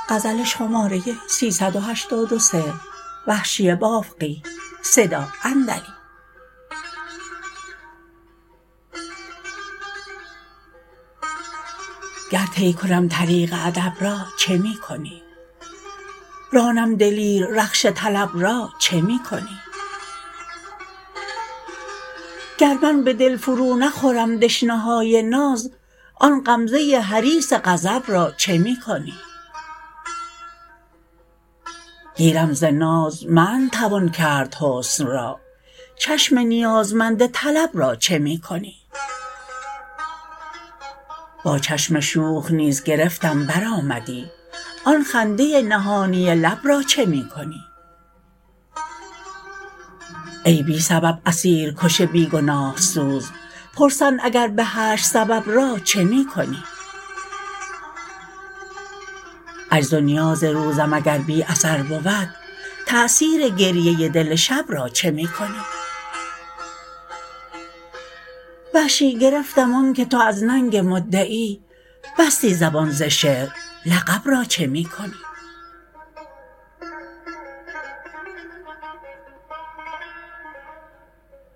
گر طی کنم طریق ادب را چه می کنی؟ رانم دلیر رخش طلب را چه می کنی؟ گر من به دل فرو نخورم دشنه های ناز آن غمزه حریص غضب را چه می کنی؟ گیرم ز ناز منع توان کرد حسن را چشم نیازمند طلب را چه می کنی؟ با چشم شوخ نیز گرفتم برآمدی آن خنده نهانی لب را چه می کنی؟ ای بی سبب اسیر کش بی گناه سوز پرسند اگر به حشر سبب را چه می کنی؟ عجز و نیاز روزم اگر بی اثر بود تأثیر گریه دل شب را چه می کنی؟ وحشی گرفتم آنکه تو از ننگ مدعی بستی زبان ز شعر لقب را چه می کنی؟